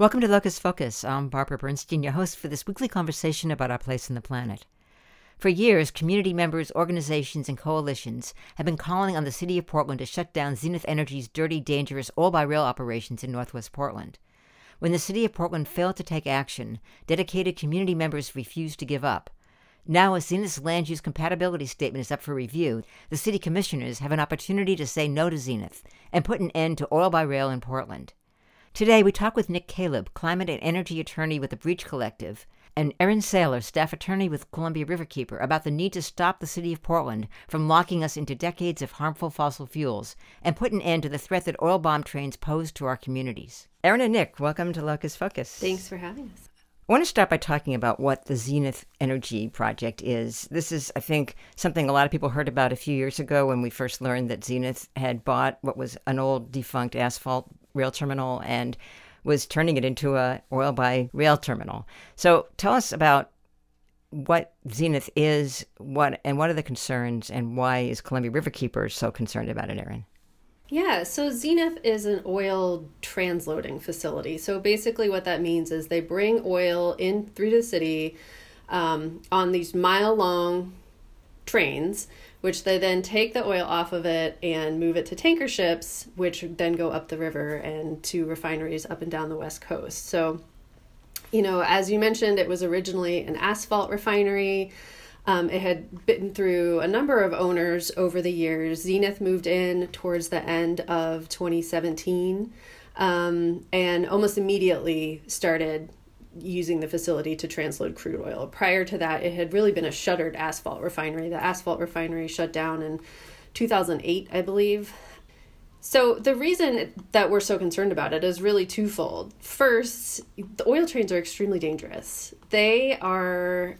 Welcome to Locus Focus. I'm Barbara Bernstein, your host for this weekly conversation about our place on the planet. For years, community members, organizations, and coalitions have been calling on the city of Portland to shut down Zenith Energy's dirty, dangerous oil-by-rail operations in northwest Portland. When the city of Portland failed to take action, dedicated community members refused to give up. Now, as Zenith's land use compatibility statement is up for review, the city commissioners have an opportunity to say no to Zenith and put an end to oil by rail in Portland. Today, we talk with Nick Caleb, climate and energy attorney with the Breach Collective, and Erin Saylor, staff attorney with Columbia Riverkeeper, about the need to stop the city of Portland from locking us into decades of harmful fossil fuels and put an end to the threat that oil bomb trains pose to our communities. Erin and Nick, welcome to Locus Focus. Thanks for having us. I want to start by talking about what the Zenith Energy project is. This is, I think, something a lot of people heard about a few years ago when we first learned that Zenith had bought what was an old defunct asphalt rail terminal and was turning it into a oil by rail terminal. So tell us about what Zenith is, what are the concerns, and why is Columbia Riverkeeper so concerned about it, Erin? Yeah, so Zenith is an oil transloading facility. So basically what that means is they bring oil in through the city on these mile-long trains, which they then take the oil off of it and move it to tanker ships, which then go up the river and to refineries up and down the West Coast. So, as you mentioned, it was originally an asphalt refinery. It had been through a number of owners over the years. Zenith moved in towards the end of 2017 and almost immediately started using the facility to transload crude oil. Prior to that, it had really been a shuttered asphalt refinery. The asphalt refinery shut down in 2008, I believe. So the reason that we're so concerned about it is really twofold. First, the oil trains are extremely dangerous. They are,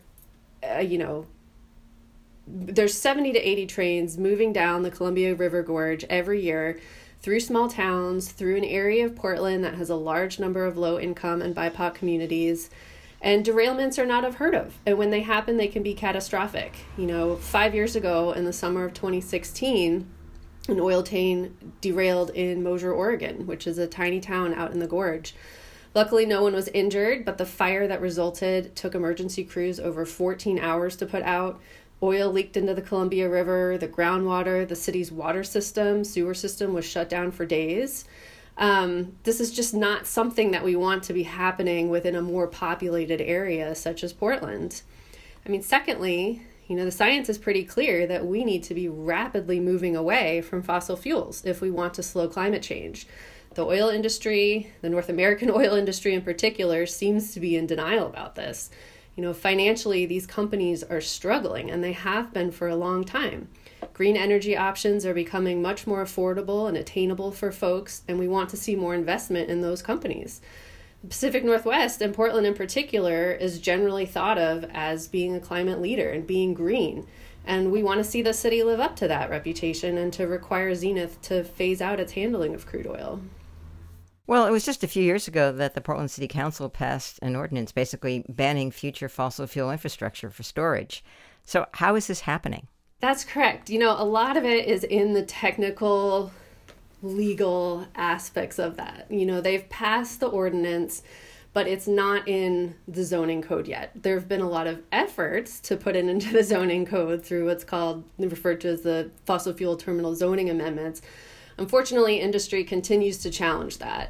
there's 70 to 80 trains moving down the Columbia River Gorge every year through small towns, through an area of Portland that has a large number of low-income and BIPOC communities. And derailments are not unheard of. And when they happen, they can be catastrophic. 5 years ago, in the summer of 2016, an oil train derailed in Mosier, Oregon, which is a tiny town out in the gorge. Luckily, no one was injured, but the fire that resulted took emergency crews over 14 hours to put out. Oil leaked into the Columbia River, the groundwater, the city's water system, sewer system was shut down for days. This is just not something that we want to be happening within a more populated area such as Portland. Secondly, the science is pretty clear that we need to be rapidly moving away from fossil fuels if we want to slow climate change. The oil industry, the North American oil industry in particular, seems to be in denial about this. Financially, these companies are struggling, and they have been for a long time. Green energy options are becoming much more affordable and attainable for folks, and we want to see more investment in those companies. The Pacific Northwest, and Portland in particular, is generally thought of as being a climate leader and being green. And we want to see the city live up to that reputation and to require Zenith to phase out its handling of crude oil. Well, it was just a few years ago that the Portland City Council passed an ordinance basically banning future fossil fuel infrastructure for storage. So how is this happening? That's correct. A lot of it is in the technical, legal aspects of that. They've passed the ordinance, but it's not in the zoning code yet. There have been a lot of efforts to put it into the zoning code through what's referred to as the fossil fuel terminal zoning amendments. Unfortunately, industry continues to challenge that.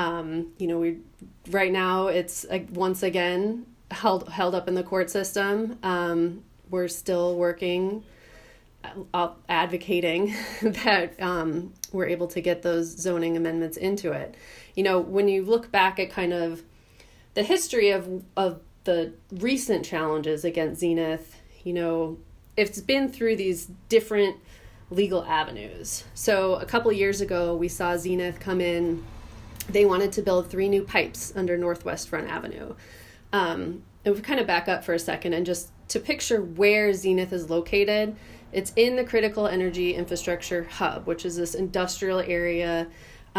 Right now it's once again held up in the court system. We're still working, advocating that we're able to get those zoning amendments into it. When you look back at kind of the history of the recent challenges against Zenith, it's been through these different legal avenues. So a couple of years ago, we saw Zenith come in. They wanted to build 3 new pipes under Northwest Front Avenue. And we kind of back up for a second and just to picture where Zenith is located. It's in the critical energy infrastructure hub, which is this industrial area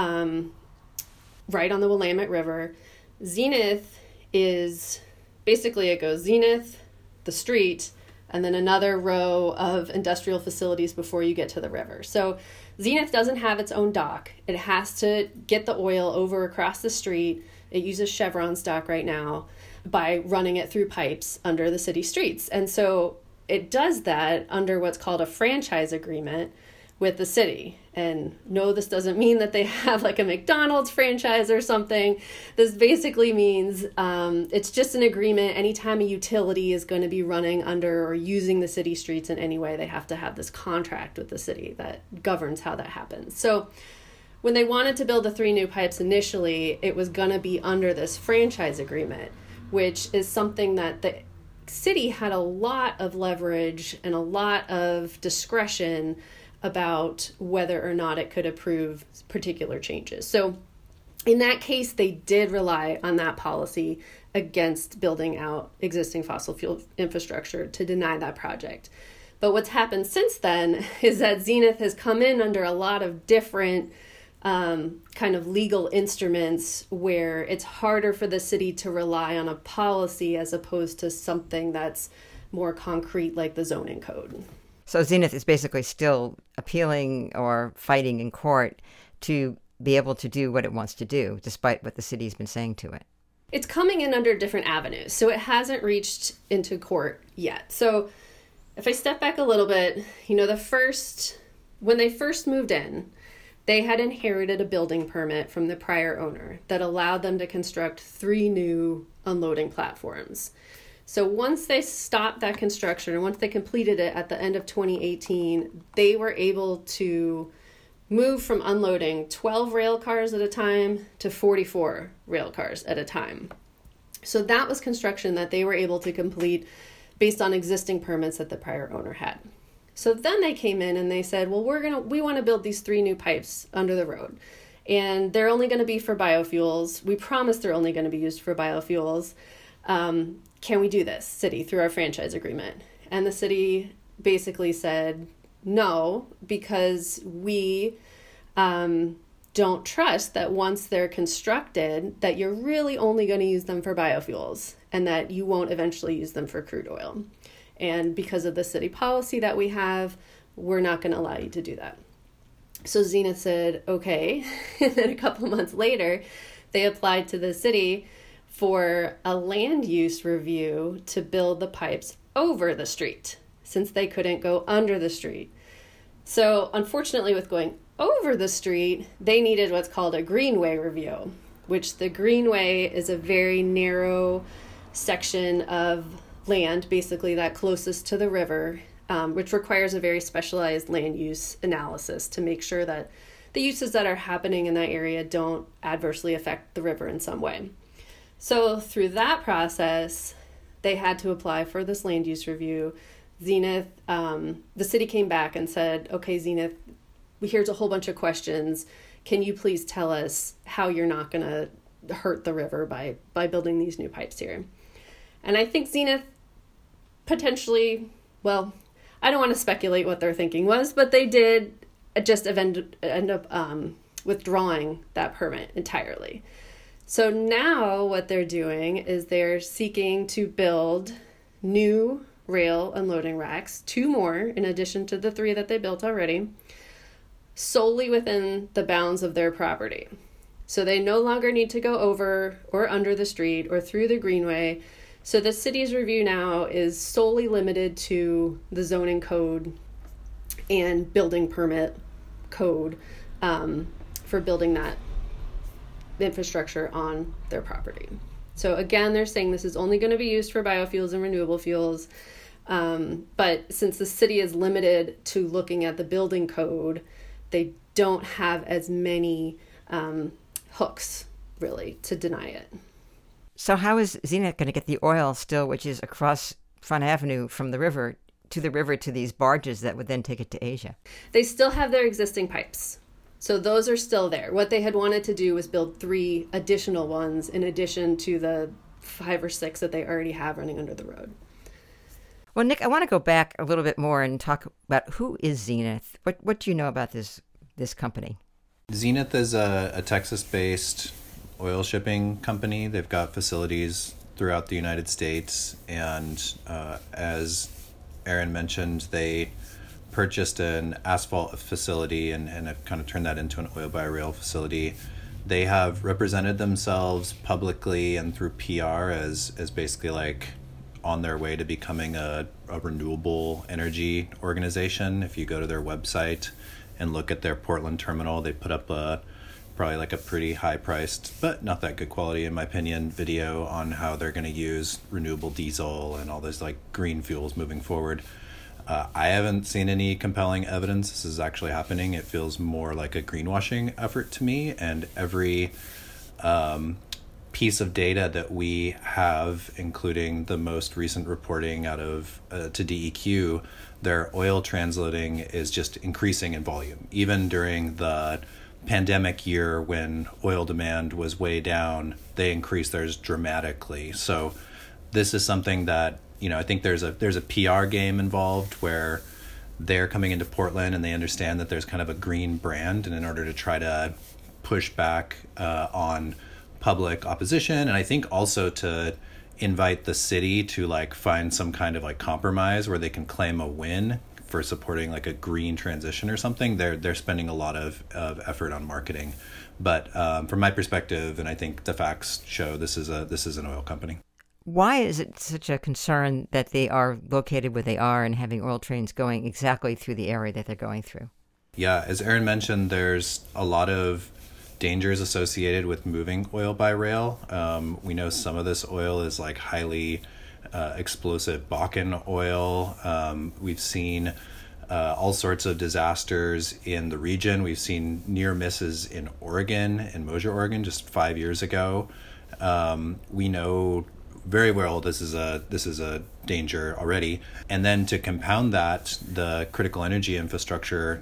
right on the Willamette River. Zenith is basically, it goes Zenith, the street, and then another row of industrial facilities before you get to the river. So Zenith doesn't have its own dock. It has to get the oil over across the street It uses Chevron stock right now by running it through pipes under the city streets. And so it does that under what's called a franchise agreement with the city. And no, this doesn't mean that they have like a McDonald's franchise or something. This basically means it's just an agreement. Anytime a utility is going to be running under or using the city streets in any way, they have to have this contract with the city that governs how that happens. So when they wanted to build the 3 new pipes initially, it was going to be under this franchise agreement, which is something that the city had a lot of leverage and a lot of discretion about whether or not it could approve particular changes. So in that case, they did rely on that policy against building out existing fossil fuel infrastructure to deny that project. But what's happened since then is that Zenith has come in under a lot of different kind of legal instruments where it's harder for the city to rely on a policy as opposed to something that's more concrete like the zoning code. So Zenith is basically still appealing or fighting in court to be able to do what it wants to do, despite what the city's been saying to it. It's coming in under different avenues, so it hasn't reached into court yet. So if I step back a little bit, when they first moved in, they had inherited a building permit from the prior owner that allowed them to construct 3 new unloading platforms. So once they stopped that construction, and once they completed it at the end of 2018, they were able to move from unloading 12 rail cars at a time to 44 rail cars at a time. So that was construction that they were able to complete based on existing permits that the prior owner had. So then they came in and they said, well, we want to build these 3 new pipes under the road. And they're only going to be for biofuels. We promise they're only going to be used for biofuels. Can we do this, city, through our franchise agreement? And the city basically said no, because we don't trust that once they're constructed, that you're really only going to use them for biofuels and that you won't eventually use them for crude oil. And because of the city policy that we have, we're not going to allow you to do that. So Zenith said, okay. And then a couple months later, they applied to the city for a land use review to build the pipes over the street, since they couldn't go under the street. So unfortunately, with going over the street, they needed what's called a greenway review, which the greenway is a very narrow section of land, basically that closest to the river, which requires a very specialized land use analysis to make sure that the uses that are happening in that area don't adversely affect the river in some way. So through that process, they had to apply for this land use review. Zenith, the city came back and said, okay, Zenith, here's a whole bunch of questions. Can you please tell us how you're not going to hurt the river by building these new pipes here? And I think Zenith potentially, well, I don't want to speculate what their thinking was, but they did just end up withdrawing that permit entirely. So now what they're doing is they're seeking to build new rail unloading racks, 2 more in addition to the 3 that they built already, solely within the bounds of their property. So they no longer need to go over or under the street or through the greenway. So the city's review now is solely limited to the zoning code and building permit code for building that infrastructure on their property. So again, they're saying this is only going to be used for biofuels and renewable fuels. But since the city is limited to looking at the building code, they don't have as many hooks, really, to deny it. So how is Zenith going to get the oil still, which is across Front Avenue from the river to these barges that would then take it to Asia? They still have their existing pipes. So those are still there. What they had wanted to do was build 3 additional ones in addition to the 5 or 6 that they already have running under the road. Well, Nick, I want to go back a little bit more and talk about who is Zenith. What do you know about this company? Zenith is a Texas-based oil shipping company. They've got facilities throughout the United States. And as Aaron mentioned, they purchased an asphalt facility and have kind of turned that into an oil by rail facility they have represented themselves publicly and through PR as basically like on their way to becoming a renewable energy organization. If you go to their website and look at their Portland terminal, they put up probably like a pretty high-priced, but not that good quality in my opinion, video on how they're going to use renewable diesel and all those like green fuels moving forward. I haven't seen any compelling evidence this is actually happening. It feels more like a greenwashing effort to me, and every piece of data that we have, including the most recent reporting out of to DEQ, their oil transloading is just increasing in volume. Even during the pandemic year when oil demand was way down, they increased theirs dramatically. So this is something that, I think there's a PR game involved where they're coming into Portland and they understand that there's kind of a green brand, and in order to try to push back on public opposition, and I think also to invite the city to like find some kind of like compromise where they can claim a win for supporting like a green transition or something. They're spending a lot of effort on marketing, but from my perspective, and I think the facts show, this is an oil company. Why is it such a concern that they are located where they are and having oil trains going exactly through the area that they're going through? Yeah, as Erin mentioned, there's a lot of dangers associated with moving oil by rail. We know some of this oil is like highly explosive Bakken oil. We've seen all sorts of disasters in the region. We've seen near misses in Oregon, in Mosier, Oregon, just 5 years ago. We know very well this is a danger already. And then to compound that, the critical energy infrastructure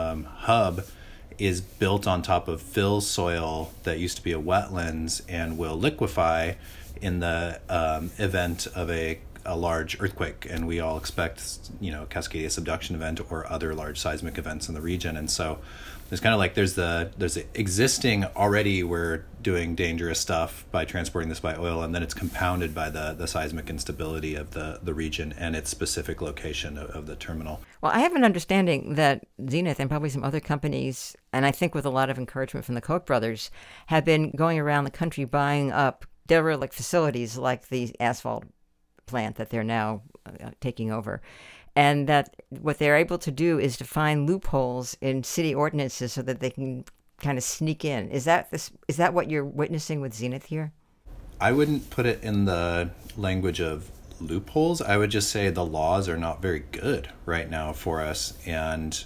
hub is built on top of fill soil that used to be a wetlands and will liquefy in the event of a large earthquake. And we all expect, Cascadia subduction event or other large seismic events in the region. And so there's kind of like there's the existing already, we're doing dangerous stuff by transporting this by oil, and then it's compounded by the seismic instability of the region and its specific location of the terminal. Well, I have an understanding that Zenith and probably some other companies, and I think with a lot of encouragement from the Koch brothers, have been going around the country buying up derelict facilities like the asphalt plant that they're now taking over. And that what they're able to do is to find loopholes in city ordinances so that they can kind of sneak in. Is that what you're witnessing with Zenith here? I wouldn't put it in the language of loopholes. I would just say the laws are not very good right now for us. And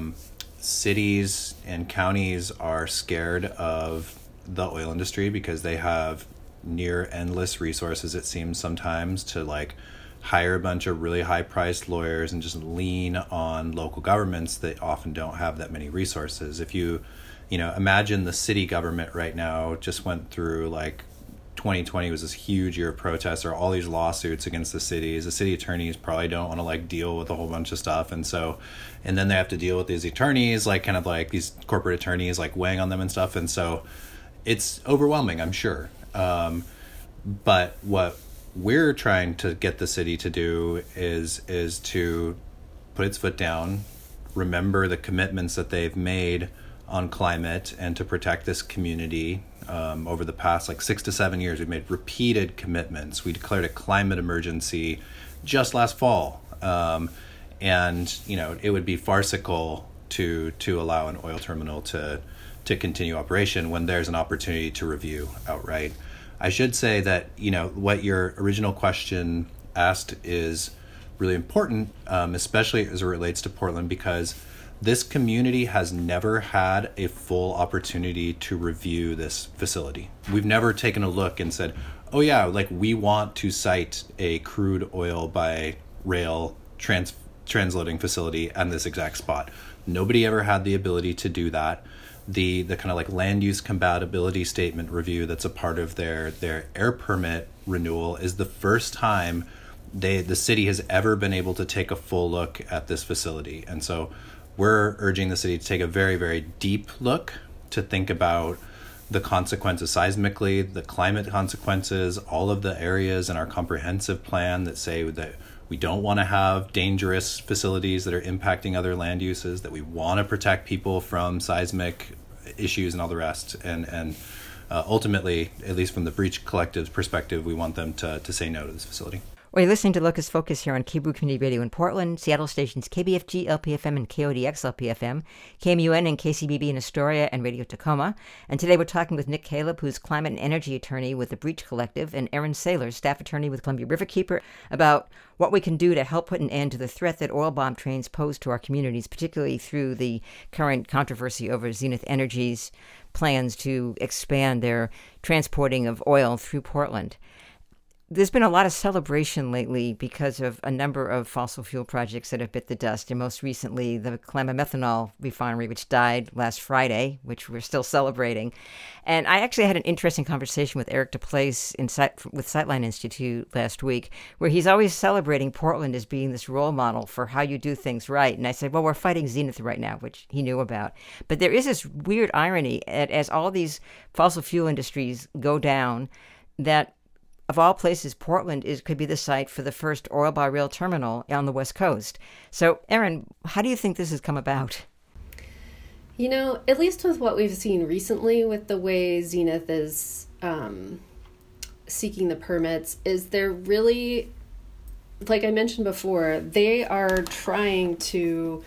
cities and counties are scared of the oil industry because they have near endless resources, it seems sometimes, to like hire a bunch of really high-priced lawyers and just lean on local governments that often don't have that many resources. If you imagine the city government right now just went through, like, 2020 was this huge year of protests, or all these lawsuits against the cities. The city attorneys probably don't want to like deal with a whole bunch of stuff, and then they have to deal with these attorneys, like kind of like these corporate attorneys like weighing on them and stuff, and so it's overwhelming, I'm sure. But what we're trying to get the city to do is to put its foot down, remember the commitments that they've made on climate, and to protect this community. Over the past 6 to 7 years, we've made repeated commitments. We declared a climate emergency just last fall, and it would be farcical to allow an oil terminal to continue operation when there's an opportunity to review outright. I should say that, what your original question asked is really important, especially as it relates to Portland, because this community has never had a full opportunity to review this facility. We've never taken a look and said, oh yeah, we want to site a crude oil by rail transloading facility at this exact spot. Nobody ever had the ability to do that. The kind of land use compatibility statement review that's a part of their air permit renewal is the first time the city has ever been able to take a full look at this facility. And so we're urging the city to take a very, very deep look, to think about the consequences seismically, the climate consequences, all of the areas in our comprehensive plan that say that we don't want to have dangerous facilities that are impacting other land uses, that we want to protect people from seismic issues and all the rest. And ultimately, at least from the Breach Collective's perspective, we want them to say no to this facility. Well, you're listening to Locust Focus here on KBOO Community Radio in Portland, Seattle stations KBFG, LPFM, and KODX LPFM, KMUN and KCBB in Astoria, and Radio Tacoma. And today we're talking with Nick Caleb, who's climate and energy attorney with the Breach Collective, and Aaron Saylor, staff attorney with Columbia Riverkeeper, about what we can do to help put an end to the threat that oil bomb trains pose to our communities, particularly through the current controversy over Zenith Energy's plans to expand their transporting of oil through Portland. There's been a lot of celebration lately because of a number of fossil fuel projects that have bit the dust, and most recently the Klamath methanol refinery, which died last Friday, which we're still celebrating. And I actually had an interesting conversation with Eric DePlace with Sightline Institute last week, where he's always celebrating Portland as being this role model for how you do things right. And I said, well, we're fighting Zenith right now, which he knew about. But there is this weird irony as all these fossil fuel industries go down that of all places, Portland could be the site for the first oil-by-rail terminal on the West Coast. So, Aaron, how do you think this has come about? You know, at least with what we've seen recently with the way Zenith is seeking the permits, is they're really, like I mentioned before, they are trying to,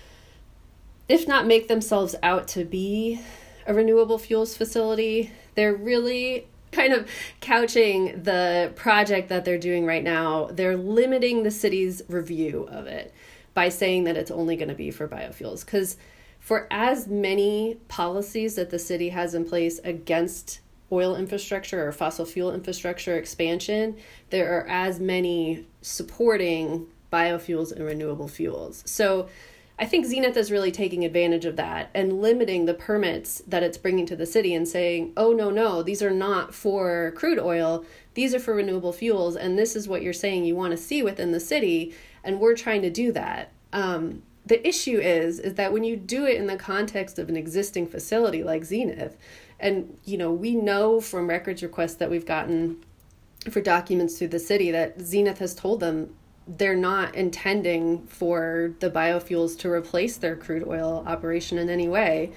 if not make themselves out to be a renewable fuels facility, they're really kind of couching the project that they're doing right now. They're limiting the city's review of it by saying that it's only going to be for biofuels. Because for as many policies that the city has in place against oil infrastructure or fossil fuel infrastructure expansion, there are as many supporting biofuels and renewable fuels. So I think Zenith is really taking advantage of that and limiting the permits that it's bringing to the city and saying, oh, no, these are not for crude oil. These are for renewable fuels. And this is what you're saying you want to see within the city. And we're trying to do that. The issue is that when you do it in the context of an existing facility like Zenith, and, you know, we know from records requests that we've gotten for documents through the city that Zenith has told them they're not intending for the biofuels to replace their crude oil operation in any way.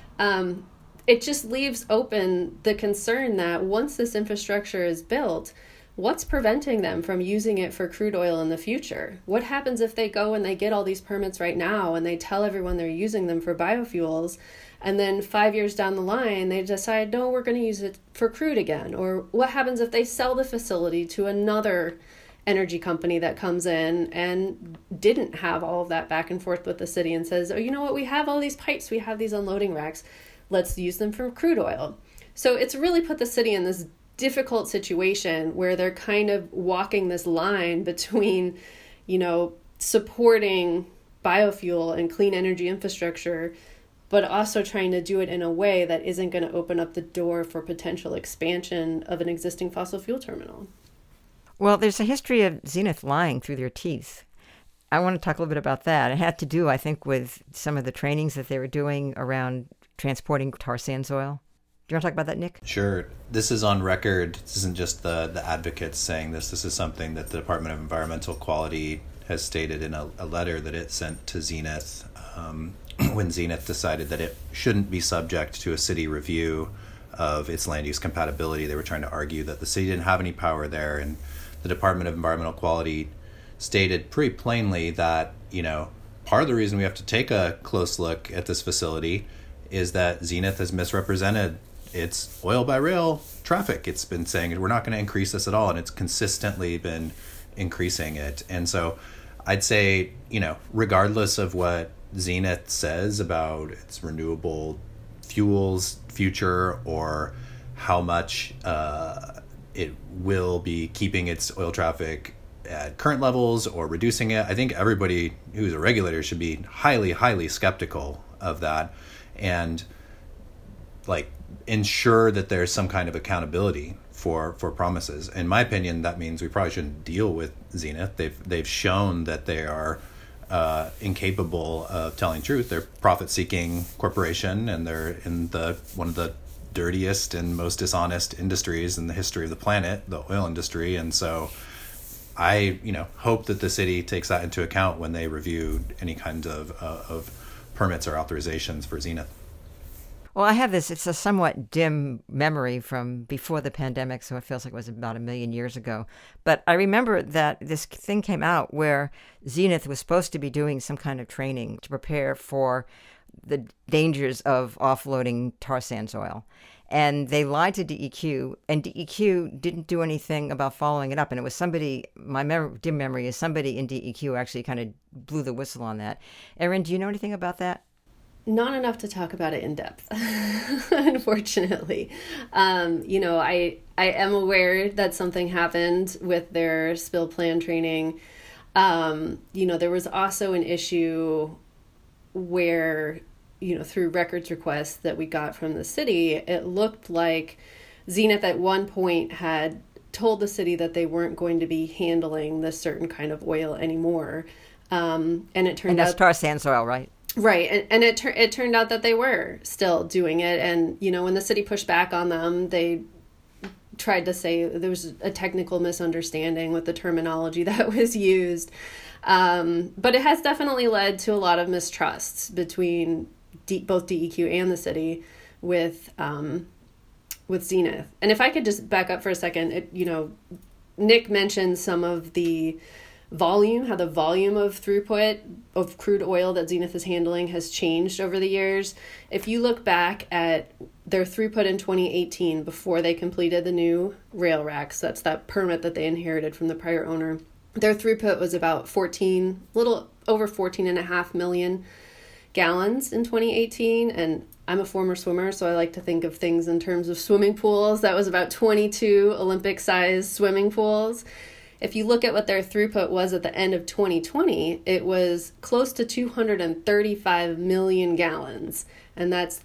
It just leaves open the concern that once this infrastructure is built, what's preventing them from using it for crude oil in the future? What happens if they go and they get all these permits right now and they tell everyone they're using them for biofuels, and then 5 years down the line, they decide, no, we're going to use it for crude again? Or what happens if they sell the facility to another energy company that comes in and didn't have all of that back and forth with the city and says, oh, you know what, we have all these pipes, we have these unloading racks, let's use them for crude oil. So it's really put the city in this difficult situation where they're kind of walking this line between, you know, supporting biofuel and clean energy infrastructure, but also trying to do it in a way that isn't going to open up the door for potential expansion of an existing fossil fuel terminal. Well, there's a history of Zenith lying through their teeth. I want to talk a little bit about that. It had to do, I think, with some of the trainings that they were doing around transporting tar sands oil. Do you want to talk about that, Nick? Sure. This is on record. This isn't just the advocates saying this. This is something that the Department of Environmental Quality has stated in a letter that it sent to Zenith when Zenith decided that it shouldn't be subject to a city review of its land use compatibility. They were trying to argue that the city didn't have any power there, and the Department of Environmental Quality stated pretty plainly that, you know, part of the reason we have to take a close look at this facility is that Zenith has misrepresented its oil by rail traffic. It's been saying we're not going to increase this at all, and it's consistently been increasing it. And so I'd say, you know, regardless of what Zenith says about its renewable fuels future or how much it will be keeping its oil traffic at current levels or reducing it, I think everybody who's a regulator should be highly, highly skeptical of that and like ensure that there's some kind of accountability for promises. In my opinion, that means we probably shouldn't deal with Zenith. They've shown that they are incapable of telling truth. They're profit-seeking corporation, and they're in one of the dirtiest and most dishonest industries in the history of the planet, the oil industry. And so I, hope that the city takes that into account when they review any kind of permits or authorizations for Zenith. Well, I have this, it's a somewhat dim memory from before the pandemic, so it feels like it was about a million years ago. But I remember that this thing came out where Zenith was supposed to be doing some kind of training to prepare for the dangers of offloading tar sands oil. And they lied to DEQ, and DEQ didn't do anything about following it up. And it was somebody, dim memory is somebody in DEQ actually kind of blew the whistle on that. Erin, do you know anything about that? Not enough to talk about it in depth, unfortunately. I am aware that something happened with their spill plan training. There was also an issue where, through records requests that we got from the city, it looked like Zenith at one point had told the city that they weren't going to be handling this certain kind of oil anymore. And it turned out... And that's tar sands oil, right? Right. And it turned out that they were still doing it. And, when the city pushed back on them, they tried to say there was a technical misunderstanding with the terminology that was used. But it has definitely led to a lot of mistrusts between both DEQ and the city with Zenith. And if I could just back up for a second, Nick mentioned some of the volume, how the volume of throughput of crude oil that Zenith is handling has changed over the years. If you look back at their throughput in 2018, before they completed the new rail racks, that's that permit that they inherited from the prior owner, their throughput was about little over 14.5 million gallons in 2018. And I'm a former swimmer, so I like to think of things in terms of swimming pools. That was about 22 Olympic-sized swimming pools. If you look at what their throughput was at the end of 2020, it was close to 235 million gallons, and that's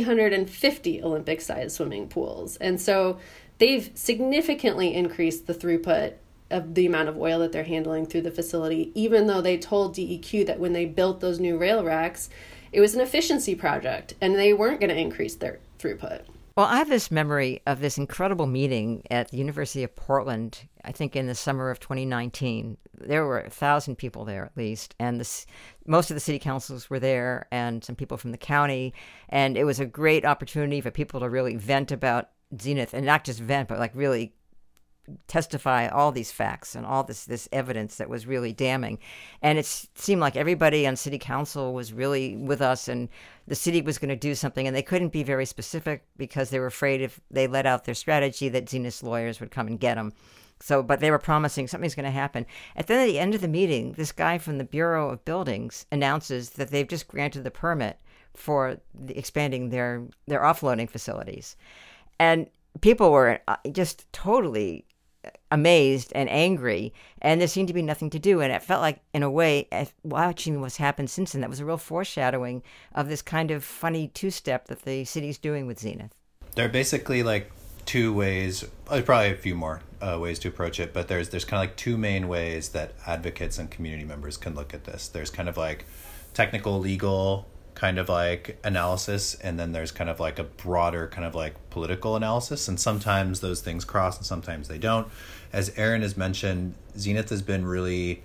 350 Olympic-sized swimming pools. And so they've significantly increased the throughput of the amount of oil that they're handling through the facility, even though they told DEQ that when they built those new rail racks, it was an efficiency project, and they weren't going to increase their throughput. Well, I have this memory of this incredible meeting at the University of Portland, I think in the summer of 2019. There were 1,000 people there at least, and most of the city councils were there and some people from the county, and it was a great opportunity for people to really vent about Zenith, and not just vent, but like really testify all these facts and all this evidence that was really damning. And it seemed like everybody on city council was really with us, and the city was going to do something, and they couldn't be very specific because they were afraid if they let out their strategy that Zenith's lawyers would come and get them. But they were promising something's going to happen. At the end of the meeting, this guy from the Bureau of Buildings announces that they've just granted the permit for expanding their offloading facilities. And people were just totally amazed and angry, and there seemed to be nothing to do. And it felt like, in a way, watching what's happened since then, that was a real foreshadowing of this kind of funny two-step that the city's doing with Zenith. There are basically like two ways, probably a few more ways to approach it, but there's kind of like two main ways that advocates and community members can look at this. There's kind of like technical, legal kind of like analysis, and then there's kind of like a broader kind of like political analysis, and sometimes those things cross and sometimes they don't. As Erin has mentioned, Zenith has been really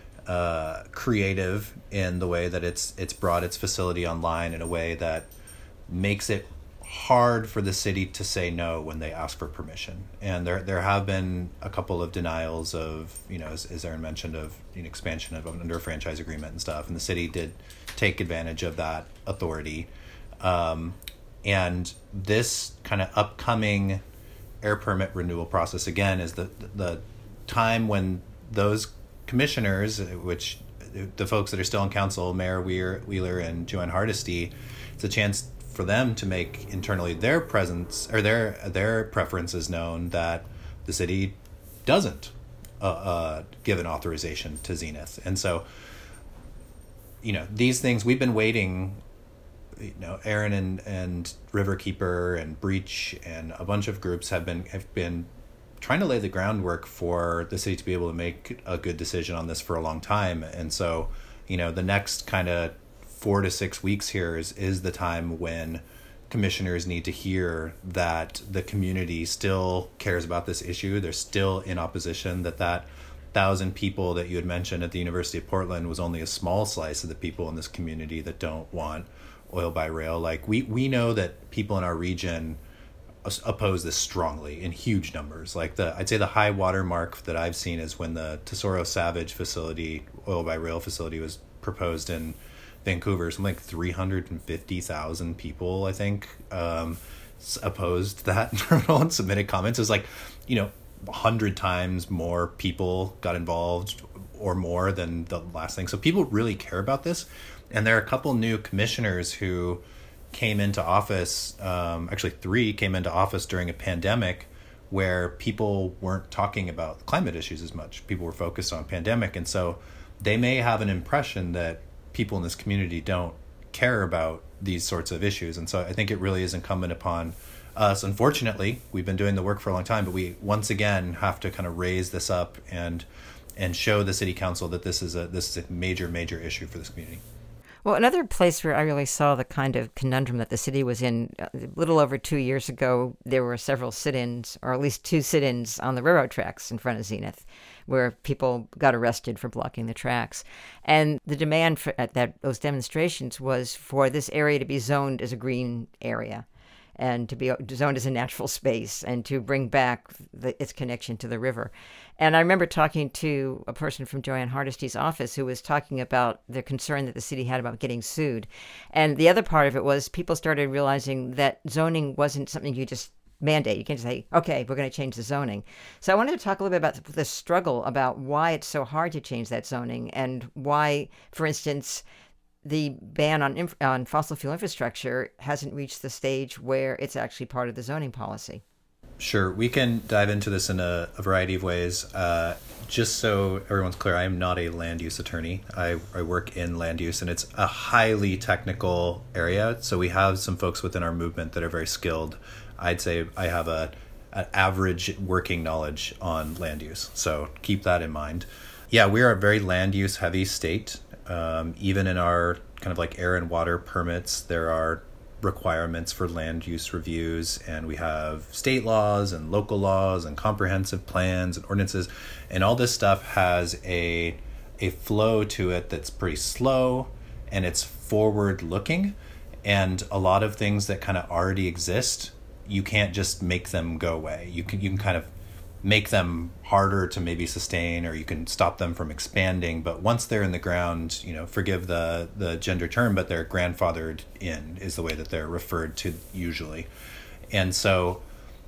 creative in the way that it's brought its facility online in a way that makes it hard for the city to say no when they ask for permission. And there have been a couple of denials of, as Erin mentioned, of expansion of under a franchise agreement and stuff, and the city did take advantage of that authority. And this kind of upcoming air permit renewal process, again, is the time when those commissioners, which the folks that are still in council, Mayor Wheeler and Joanne Hardesty, it's a chance for them to make internally their presence or their preferences known, that the city doesn't give an authorization to Zenith. And so, these things we've been waiting, Erin and Riverkeeper and Breach and a bunch of groups have been trying to lay the groundwork for the city to be able to make a good decision on this for a long time. And so, the next kind of 4 to 6 weeks here is the time when commissioners need to hear that the community still cares about this issue. They're still in opposition, that 1,000 people that you had mentioned at the University of Portland was only a small slice of the people in this community that don't want oil by rail. Like we know that people in our region oppose this strongly in huge numbers. Like I'd say the high water mark that I've seen is when the Tesoro Savage facility, oil by rail facility, was proposed in Vancouver. Something like 350,000 people, I think, opposed that terminal and submitted comments. It was like, 100 times more people got involved or more than the last thing. So people really care about this. And there are a couple new commissioners who came into office, actually 3 came into office during a pandemic where people weren't talking about climate issues as much. People were focused on pandemic. And so they may have an impression that people in this community don't care about these sorts of issues. And so I think it really is incumbent upon us. Unfortunately, we've been doing the work for a long time, but we once again have to kind of raise this up and show the city council that this is a major issue for this community. Well, another place where I really saw the kind of conundrum that the city was in, a little over 2 years ago, there were several sit-ins, or at least 2 sit-ins on the railroad tracks in front of Zenith, where people got arrested for blocking the tracks. And the demand at those demonstrations was for this area to be zoned as a green area and to be zoned as a natural space and to bring back its connection to the river. And I remember talking to a person from Joanne Hardesty's office who was talking about the concern that the city had about getting sued. And the other part of it was people started realizing that zoning wasn't something you just mandate. You can't just say, okay, we're going to change the zoning. So I wanted to talk a little bit about the struggle about why it's so hard to change that zoning and why, for instance, the ban on fossil fuel infrastructure hasn't reached the stage where it's actually part of the zoning policy. Sure. We can dive into this in a variety of ways. Just so everyone's clear, I am not a land use attorney. I work in land use, and it's a highly technical area. So we have some folks within our movement that are very skilled. I'd say I have an average working knowledge on land use. So keep that in mind. Yeah, we are a very land use heavy state. Even in our kind of like air and water permits, there are requirements for land use reviews, and we have state laws and local laws and comprehensive plans and ordinances, and all this stuff has a flow to it that's pretty slow and it's forward looking, and a lot of things that kind of already exist, you can't just make them go away. You can kind of make them harder to maybe sustain, or you can stop them from expanding. But once they're in the ground, forgive the gender term, but they're grandfathered in is the way that they're referred to usually. And so,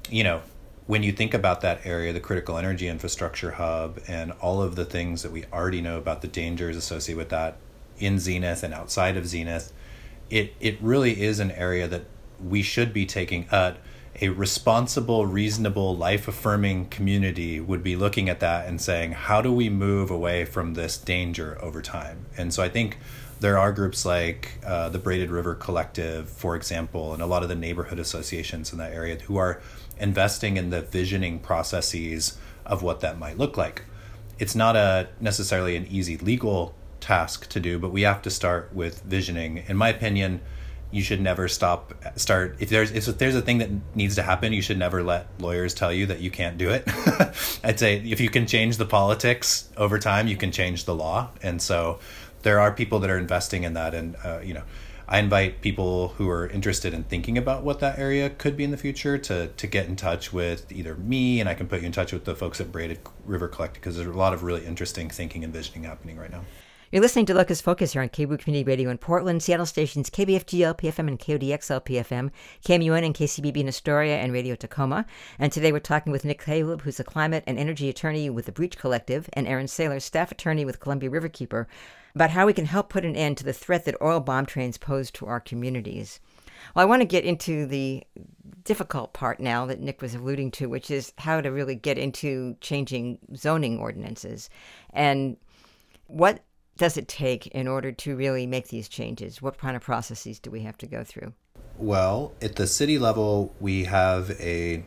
when you think about that area, the critical energy infrastructure hub, and all of the things that we already know about the dangers associated with that in Zenith and outside of Zenith, it really is an area that we should be taking a responsible, reasonable, life-affirming community would be looking at that and saying, how do we move away from this danger over time? And so I think there are groups like the Braided River Collective, for example, and a lot of the neighborhood associations in that area who are investing in the visioning processes of what that might look like. It's not necessarily an easy legal task to do, but we have to start with visioning. In my opinion, you should never start. If there's a thing that needs to happen, you should never let lawyers tell you that you can't do it. I'd say if you can change the politics over time, you can change the law. And so there are people that are investing in that. And, I invite people who are interested in thinking about what that area could be in the future to get in touch with either me, and I can put you in touch with the folks at Braided River Collective, because there's a lot of really interesting thinking and visioning happening right now. You're listening to Locus Focus here on KBOO Community Radio in Portland, Seattle stations KBFG-LP-FM and KODX-LP-FM, KMUN and KCBB in Astoria, and Radio Tacoma. And today we're talking with Nick Caleb, who's a climate and energy attorney with the Breach Collective, and Aaron Saylor, staff attorney with Columbia Riverkeeper, about how we can help put an end to the threat that oil bomb trains pose to our communities. Well, I want to get into the difficult part now that Nick was alluding to, which is how to really get into changing zoning ordinances. And what does it take in order to really make these changes? What kind of processes do we have to go through? Well, at the city level, we have there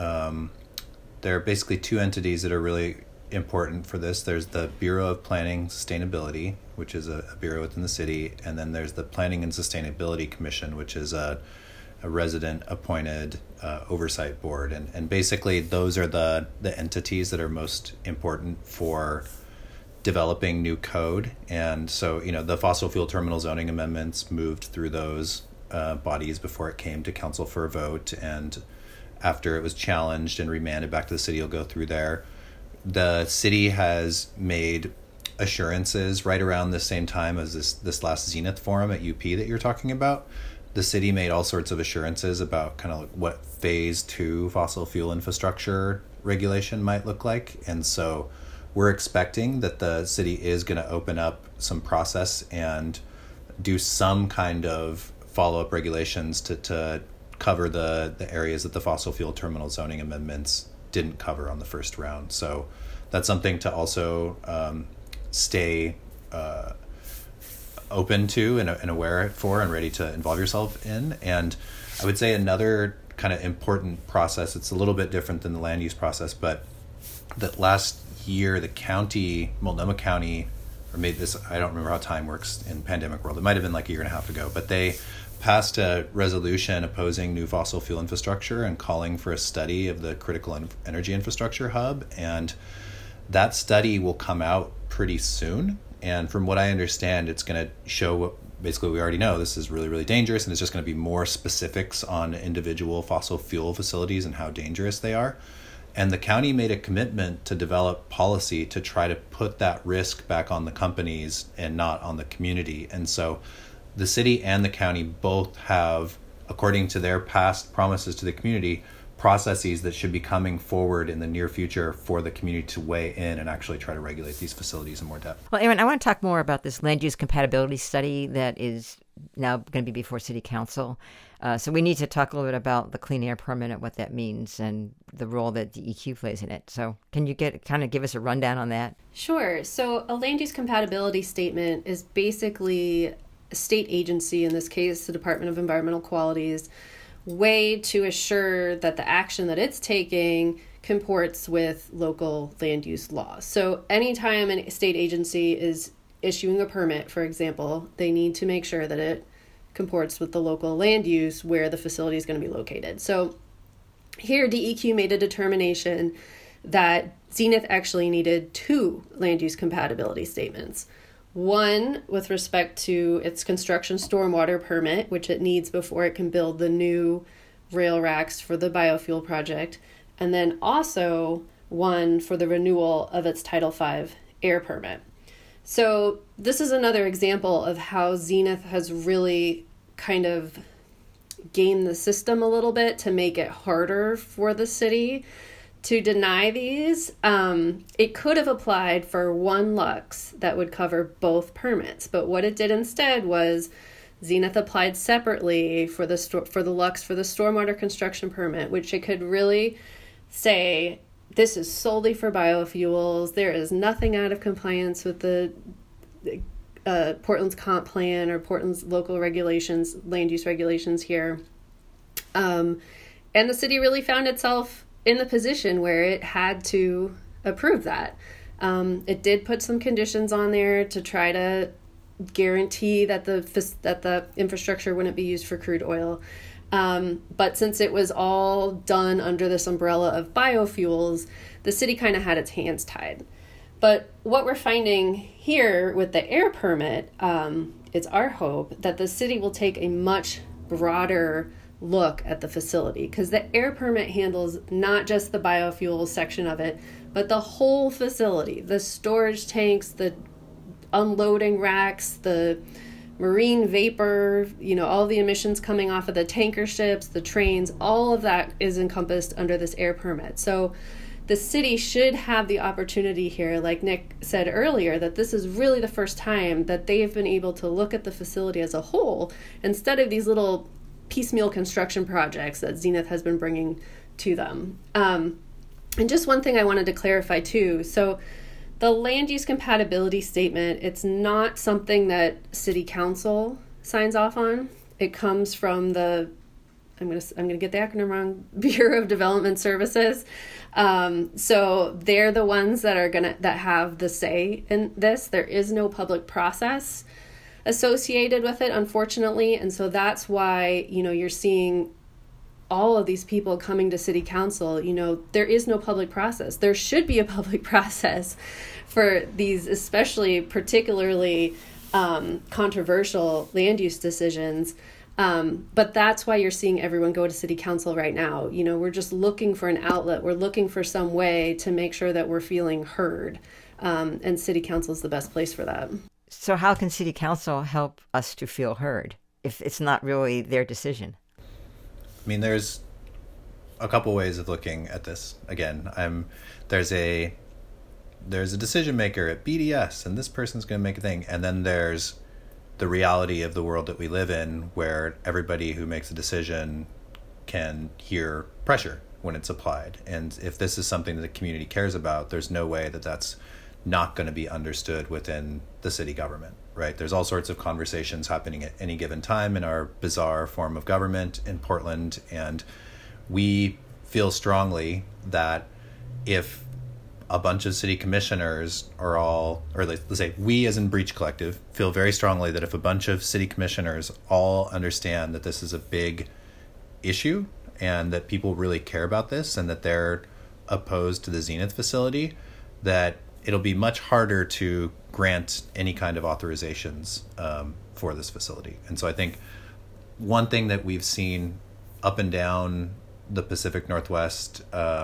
are basically 2 entities that are really important for this. There's the Bureau of Planning Sustainability, which is a bureau within the city, and then there's the Planning and Sustainability Commission, which is a resident appointed oversight board. And basically those are the entities that are most important for developing new code. And so, the fossil fuel terminal zoning amendments moved through those bodies before it came to council for a vote, and after it was challenged and remanded back to the city, it'll go through there. The city has made assurances right around the same time as this last Zenith forum at UP that you're talking about. The city made all sorts of assurances about kind of like what phase 2 fossil fuel infrastructure regulation might look like. And so we're expecting that the city is going to open up some process and do some kind of follow-up regulations to cover the areas that the fossil fuel terminal zoning amendments didn't cover on the first round. So that's something to also stay open to and aware for and ready to involve yourself in. And I would say another kind of important process, it's a little bit different than the land use process, but that last year the county, Multnomah County, or made this, I don't remember how time works in pandemic world, it might have been like a year and a half ago, but they passed a resolution opposing new fossil fuel infrastructure and calling for a study of the critical energy infrastructure hub. And that study will come out pretty soon. And from what I understand, it's going to show what basically we already know. This is really, really dangerous. And it's just going to be more specifics on individual fossil fuel facilities and how dangerous they are. And the county made a commitment to develop policy to try to put that risk back on the companies and not on the community. And so the city and the county both have, according to their past promises to the community, processes that should be coming forward in the near future for the community to weigh in and actually try to regulate these facilities in more depth. Well, Aaron, I want to talk more about this land use compatibility study that is now going to be before City Council. So we need to talk a little bit about the clean air permit and what that means and the role that DEQ plays in it. So can you give us a rundown on that? Sure. So a land use compatibility statement is basically a state agency, in this case, the Department of Environmental Quality's way to assure that the action that it's taking comports with local land use laws. So anytime a state agency is issuing a permit, for example, they need to make sure that it comports with the local land use where the facility is going to be located. So here DEQ made a determination that Zenith actually needed 2 land use compatibility statements. One with respect to its construction stormwater permit, which it needs before it can build the new rail racks for the biofuel project, and then also one for the renewal of its Title V air permit. So this is another example of how Zenith has really kind of gamed the system a little bit to make it harder for the city to deny these. It could have applied for one Lux that would cover both permits, but what it did instead was Zenith applied separately for the Lux for the stormwater construction permit, which it could really say, this is solely for biofuels. There is nothing out of compliance with the Portland's comp plan or Portland's local regulations, land use regulations here. And the city really found itself in the position where it had to approve that. It did put some conditions on there to try to guarantee that the infrastructure wouldn't be used for crude oil. But since it was all done under this umbrella of biofuels, the city kind of had its hands tied. But what we're finding here with the air permit, it's our hope that the city will take a much broader look at the facility, because the air permit handles not just the biofuel section of it, but the whole facility, the storage tanks, the unloading racks, the marine vapor, all the emissions coming off of the tanker ships, the trains, all of that is encompassed under this air permit. So the city should have the opportunity here, like Nick said earlier, that this is really the first time that they've been able to look at the facility as a whole instead of these little piecemeal construction projects that Zenith has been bringing to them. And just one thing I wanted to clarify too. So the land use compatibility statement, it's not something that City Council signs off on. It comes from the, I'm gonna get the acronym wrong, Bureau of Development Services. So they're the ones that have the say in this. There is no public process associated with it, unfortunately, and so that's why you're seeing all of these people coming to City Council. There is no public process. There should be a public process for these, especially particularly controversial land use decisions. But that's why you're seeing everyone go to city council right now. We're just looking for an outlet. We're looking for some way to make sure that we're feeling heard. And city council is the best place for that. So how can city council help us to feel heard if it's not really their decision? I mean, there's a couple ways of looking at this. Again, there's a decision maker at BDS, and this person's going to make a thing. And then there's the reality of the world that we live in, where everybody who makes a decision can hear pressure when it's applied. And if this is something that the community cares about, there's no way that that's not going to be understood within the city government, right? There's all sorts of conversations happening at any given time in our bizarre form of government in Portland. And we feel strongly that if a bunch of city commissioners are all, or let's say we as in Breach Collective, feel very strongly that if a bunch of city commissioners all understand that this is a big issue and that people really care about this and that they're opposed to the Zenith facility, that it'll be much harder to grant any kind of authorizations for this facility. And so I think one thing that we've seen up and down the Pacific Northwest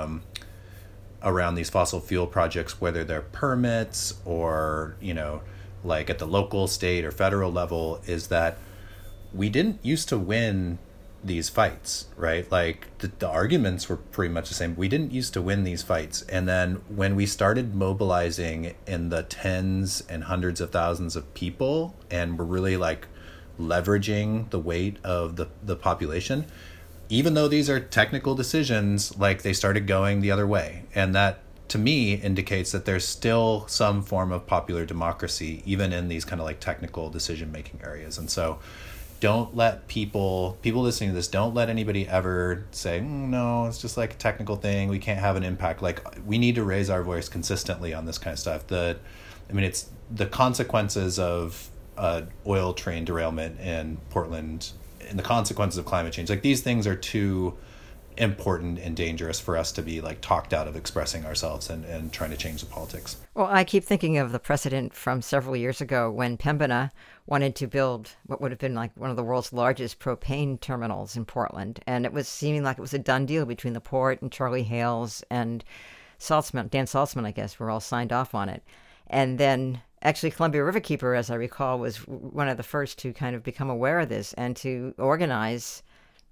around these fossil fuel projects, whether they're permits or, like at the local, state, or federal level, is that we didn't used to win these fights, right? Like the arguments were pretty much the same. We didn't used to win these fights. And then when we started mobilizing in the tens and hundreds of thousands of people, and we're really like leveraging the weight of the population, even though these are technical decisions, like they started going the other way. And that to me indicates that there's still some form of popular democracy, even in these kind of like technical decision-making areas. And so don't let people listening to this, don't let anybody ever say, no, it's just like a technical thing. We can't have an impact. Like, we need to raise our voice consistently on this kind of stuff. It's the consequences of oil train derailment in Portland and the consequences of climate change. Like, these things are too important and dangerous for us to be like talked out of expressing ourselves and trying to change the politics. Well, I keep thinking of the precedent from several years ago when Pembina wanted to build what would have been like one of the world's largest propane terminals in Portland. And it was seeming like it was a done deal between the port and Charlie Hales and Saltzman, Dan Saltzman, I guess, were all signed off on it. And then actually Columbia Riverkeeper, as I recall, was one of the first to kind of become aware of this and to organize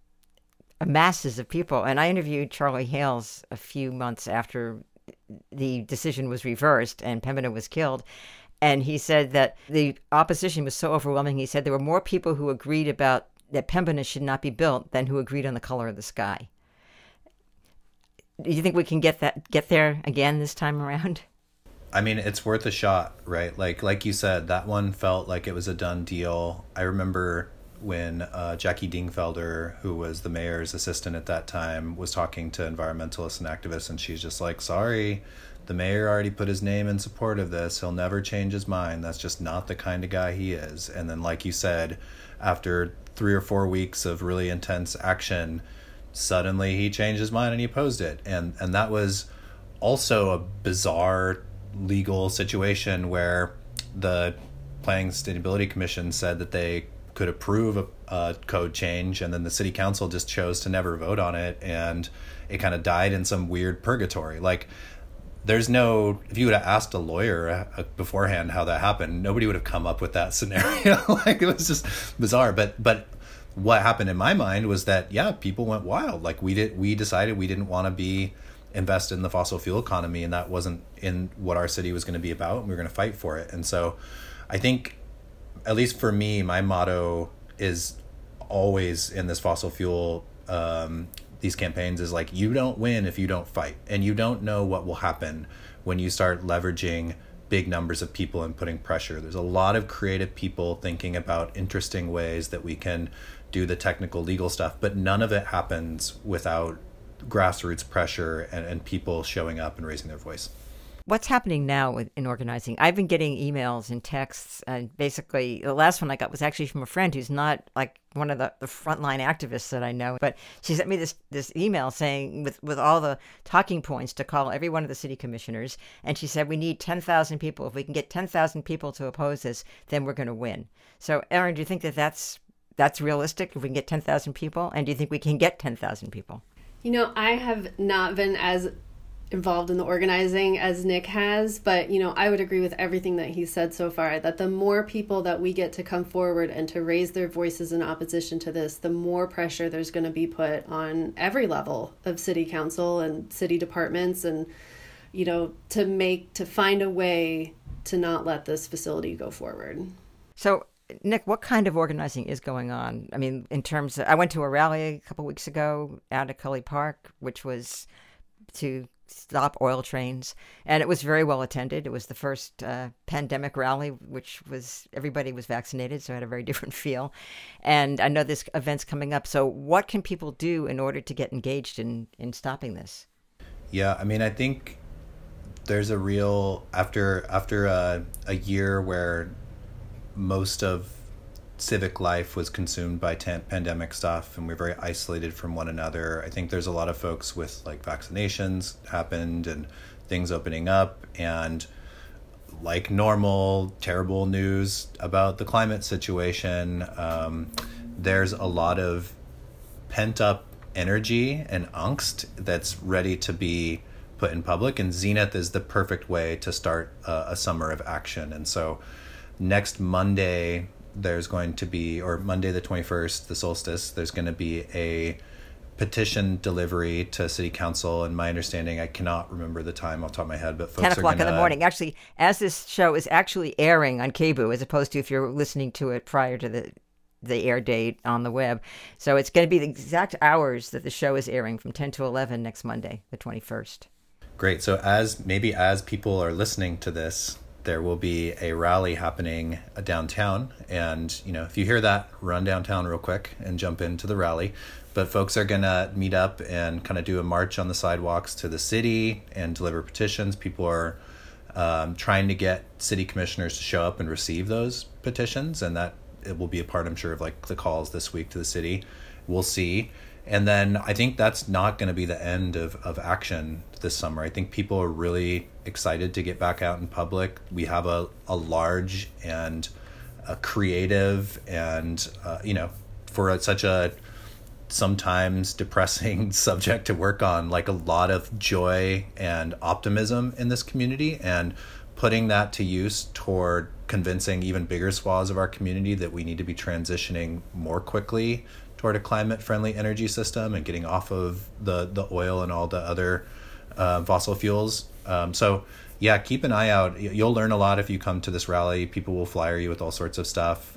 masses of people. And I interviewed Charlie Hales a few months after the decision was reversed and Pembina was killed. And he said that the opposition was so overwhelming. He said there were more people who agreed about that Pembina should not be built than who agreed on the color of the sky. Do you think we can get there again this time around? I mean, it's worth a shot, right? Like you said, that one felt like it was a done deal. I remember when Jackie Dingfelder, who was the mayor's assistant at that time, was talking to environmentalists and activists, and she's just like, sorry, the mayor already put his name in support of this. He'll never change his mind. That's just not the kind of guy he is. And then, like you said, after 3 or 4 weeks of really intense action, suddenly he changed his mind and he opposed it. And that was also a bizarre legal situation where the Planning and Sustainability Commission said that they could approve a code change, and then the city council just chose to never vote on it, and it kind of died in some weird purgatory. Like, if you would have asked a lawyer beforehand how that happened, nobody would have come up with that scenario. Like, it was just bizarre. But what happened in my mind was that, yeah, people went wild. Like, we decided we didn't want to be invested in the fossil fuel economy, and that wasn't in what our city was going to be about, and we were going to fight for it. And so I think, at least for me, my motto is always in this fossil fuel, these campaigns, is like, you don't win if you don't fight. And you don't know what will happen when you start leveraging big numbers of people and putting pressure. There's a lot of creative people thinking about interesting ways that we can do the technical legal stuff, but none of it happens without grassroots pressure and people showing up and raising their voice. What's happening now in organizing? I've been getting emails and texts, and basically the last one I got was actually from a friend who's not like one of the frontline activists that I know, but she sent me this email saying with all the talking points to call every one of the city commissioners, and she said we need 10,000 people. If we can get 10,000 people to oppose this, then we're going to win. So, Erin, do you think that that's that's realistic if we can get 10,000 people? And do you think we can get 10,000 people? You know, I have not been as involved in the organizing as Nick has, but, you know, I would agree with everything that he said so far, that the more people that we get to come forward and to raise their voices in opposition to this, the more pressure there's going to be put on every level of city council and city departments and, you know, to find a way to not let this facility go forward. So, Nick, what kind of organizing is going on? I mean, in terms of, I went to a rally a couple weeks ago out at Cully Park, which was to stop oil trains, and it was very well attended. It was the first pandemic rally, which was, everybody was vaccinated, so it had a very different feel. And I know this event's coming up. So what can people do in order to get engaged in stopping this? Yeah, I mean, I think there's a real, after a year where most of civic life was consumed by pandemic stuff and we're very isolated from one another, I think there's a lot of folks with like vaccinations happened and things opening up, and like normal terrible news about the climate situation, there's a lot of pent up energy and angst that's ready to be put in public, and Zenith is the perfect way to start a summer of action. And so next Monday, there's going to be, or Monday the 21st, the solstice, there's going to be a petition delivery to city council. And my understanding, I cannot remember the time off the top of my head, but folks 10 o'clock in the morning. Actually, as this show is actually airing on KBOO, as opposed to if you're listening to it prior to the air date on the web. So it's going to be the exact hours that the show is airing, from 10 to 11 next Monday, the 21st. Great. So as people are listening to this, there will be a rally happening downtown. And, you know, if you hear that, run downtown real quick and jump into the rally. But folks are going to meet up and kind of do a march on the sidewalks to the city and deliver petitions. People are trying to get city commissioners to show up and receive those petitions. And that it will be a part, I'm sure, of like the calls this week to the city. We'll see. And then I think that's not going to be the end of action this summer. I think people are really excited to get back out in public. We have a large and a creative and, for such a sometimes depressing subject to work on, like a lot of joy and optimism in this community, and putting that to use toward convincing even bigger swaths of our community that we need to be transitioning more quickly toward a climate-friendly energy system and getting off of the oil and all the other fossil fuels. So yeah, keep an eye out. You'll learn a lot if you come to this rally. People will flyer you with all sorts of stuff.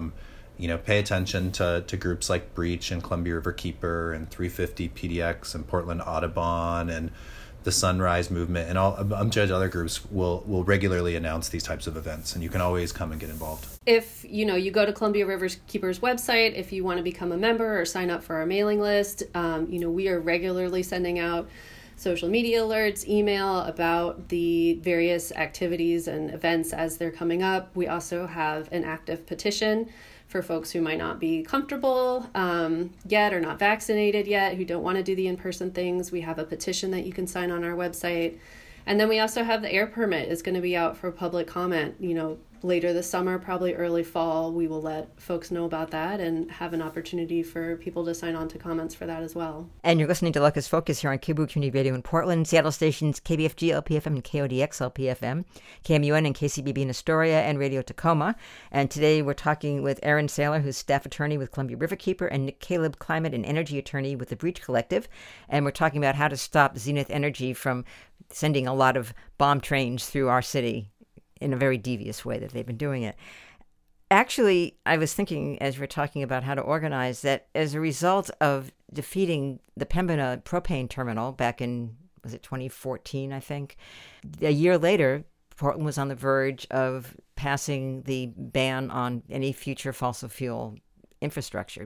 Pay attention to groups like Breach and Columbia River Keeper and 350 PDX and Portland Audubon and the Sunrise Movement, and all other groups will regularly announce these types of events, and you can always come and get involved. If you go to Columbia River Keeper's website, if you want to become a member or sign up for our mailing list, we are regularly sending out social media alerts, email about the various activities and events as they're coming up. We also have an active petition for folks who might not be comfortable yet or not vaccinated yet, who don't want to do the in-person things. We have a petition that you can sign on our website. And then we also have the air permit is going to be out for public comment, later this summer, probably early fall. We will let folks know about that and have an opportunity for people to sign on to comments for that as well. And you're listening to Locus Focus here on KBOO Community Radio in Portland, Seattle stations KBFG LPFM and KODX LPFM, KMUN and KCBB in Astoria, and Radio Tacoma. And today we're talking with Aaron Saylor, who's staff attorney with Columbia Riverkeeper, and Nick Caleb, climate and energy attorney with the Breach Collective. And we're talking about how to stop Zenith Energy from sending a lot of bomb trains through our city in a very devious way that they've been doing it. Actually, I was thinking, as we're talking about how to organize, that as a result of defeating the Pembina propane terminal back in, was it 2014, I think? A year later, Portland was on the verge of passing the ban on any future fossil fuel infrastructure.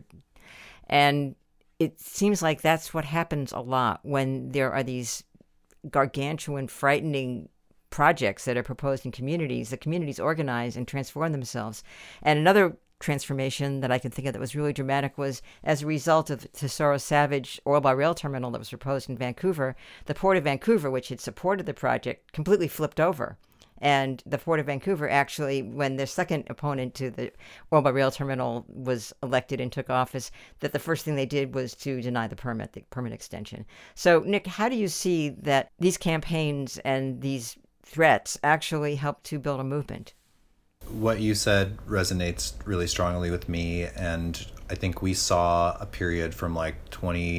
And it seems like that's what happens a lot when there are these gargantuan, frightening projects that are proposed in communities. The communities organize and transform themselves. And another transformation that I can think of that was really dramatic was as a result of the Tesoro Savage oil by rail terminal that was proposed in Vancouver. The Port of Vancouver, which had supported the project, completely flipped over And the Port of Vancouver actually, when their second opponent to the Oil by Rail terminal was elected and took office, that the first thing they did was to deny the permit extension. So, Nick, how do you see that these campaigns and these threats actually help to build a movement? What you said resonates really strongly with me, and I think we saw a period from like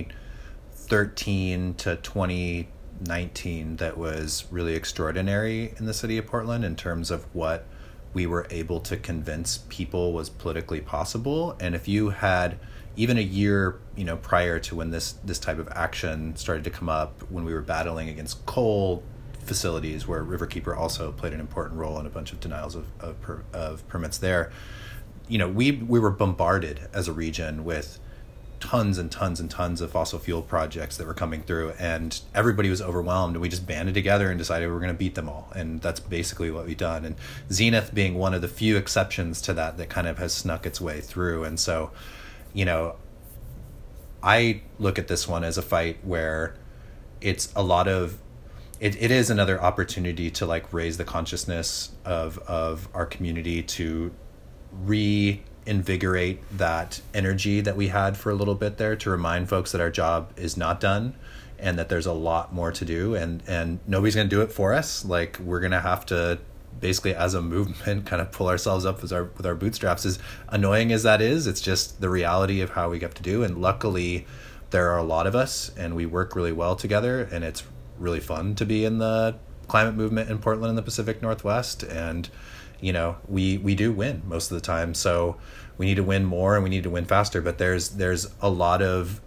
2013 to 2019 that was really extraordinary in the city of Portland in terms of what we were able to convince people was politically possible. And if you had even a year, prior to when this type of action started to come up, when we were battling against coal facilities, where Riverkeeper also played an important role in a bunch of denials of permits there, we were bombarded as a region with tons and tons and tons of fossil fuel projects that were coming through, and everybody was overwhelmed, and we just banded together and decided we were going to beat them all. And that's basically what we've done. And Zenith being one of the few exceptions to that kind of has snuck its way through. And so, I look at this one as a fight where it's a lot of it is another opportunity to like raise the consciousness of our community, to reinvigorate that energy that we had for a little bit there, to remind folks that our job is not done and that there's a lot more to do, and nobody's going to do it for us. Like, we're going to have to basically, as a movement, kind of pull ourselves up with our bootstraps. As annoying as that is, it's just the reality of how we get to do. And luckily there are a lot of us, and we work really well together, and it's really fun to be in the climate movement in Portland and the Pacific Northwest. And we do win most of the time, so we need to win more and we need to win faster. But there's a lot of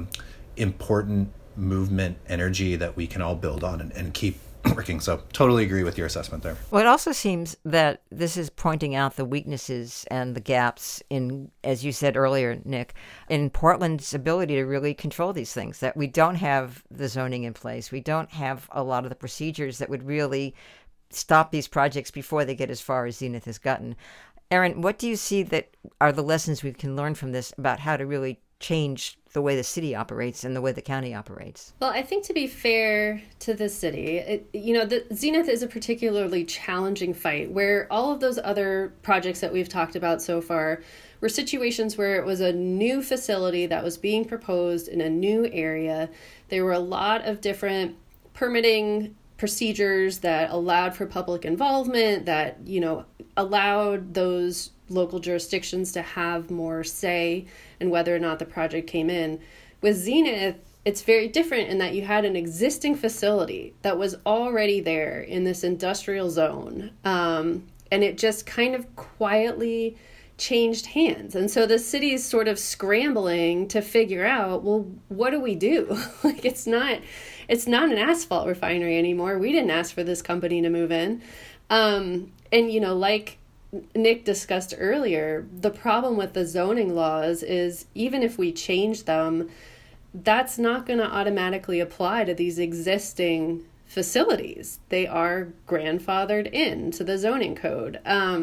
important movement energy that we can all build on and keep working. So totally agree with your assessment there. Well, it also seems that this is pointing out the weaknesses and the gaps in, as you said earlier, Nick, in Portland's ability to really control these things, that we don't have the zoning in place. We don't have a lot of the procedures that would really stop these projects before they get as far as Zenith has gotten. Erin, what do you see that are the lessons we can learn from this about how to really change the way the city operates and the way the county operates? Well, I think, to be fair to the city, the Zenith is a particularly challenging fight, where all of those other projects that we've talked about so far were situations where it was a new facility that was being proposed in a new area. There were a lot of different permitting procedures that allowed for public involvement, that, allowed those local jurisdictions to have more say in whether or not the project came in. With Zenith, it's very different in that you had an existing facility that was already there in this industrial zone, and it just kind of quietly changed hands. And so the city is sort of scrambling to figure out, well, what do we do? Like, it's not an asphalt refinery anymore. We didn't ask for this company to move in. And, like Nick discussed earlier, the problem with the zoning laws is, even if we change them, that's not going to automatically apply to these existing facilities. They are grandfathered into the zoning code.